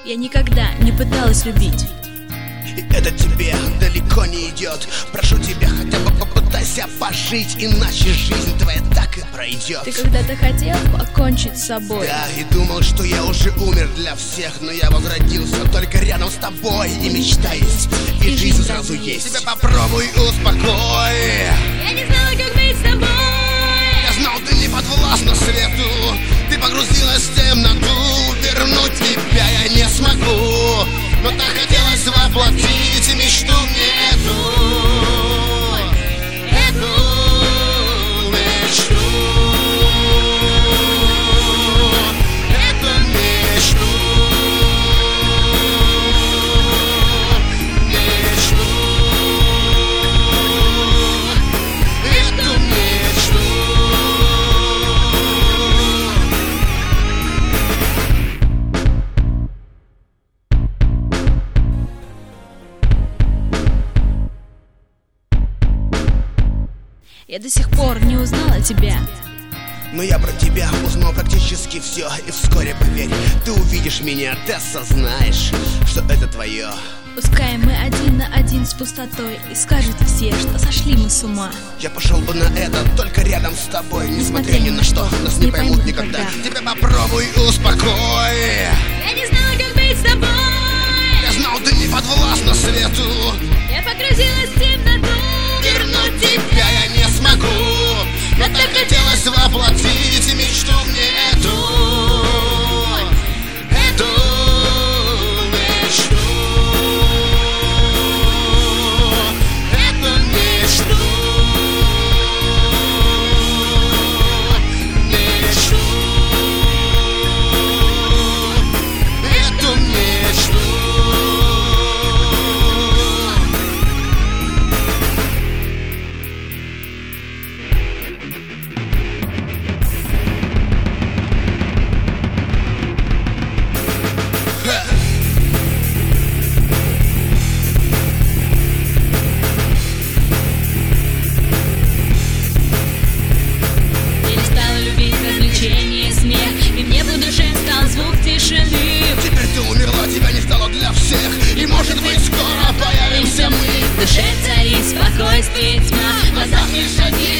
Я никогда не пыталась любить. И это тебе далеко не идет. Прошу тебя, хотя бы попытайся пожить, иначе жизнь твоя так и пройдет. Ты когда-то хотел покончить с собой. Да, и думал, что я уже умер для всех, но я возродился только рядом с тобой. И мечта есть, и жизнь сразу есть. Тебя попробуй успокой. Я не знала, как быть с тобой. Я знал, ты не подвластна свету. Ты погрузилась в темноту. Вернуть тебя я не смогу, но так хотелось воплотить мечту мне эту мечту. Эту мечту. Я до сих пор не узнала тебя. Но я про тебя узнал практически все. И вскоре, поверь, ты увидишь меня. Ты осознаешь, что это твое. Пускай мы один на один с пустотой, и скажут все, что сошли мы с ума. Я пошел бы на это только рядом с тобой. Несмотря ни на что, нас не поймут никогда. Тебя попробуй успокой. Я не знала, как быть с тобой. Я знал, ты не подвластна свету. Я погрузилась в темноту. Вернуть тебя я не смогу, но так хотелось воплотить мечту мне эту мечту. Эту мечту. Мечту. Эту мечту. Перестала любить развлечения, смех, и мне в душе стал звук тишины. Теперь ты умерла, тебя не стало для всех, и может быть скоро появимся мы. В душе царит спокойствие, тьма, в глазах лишь один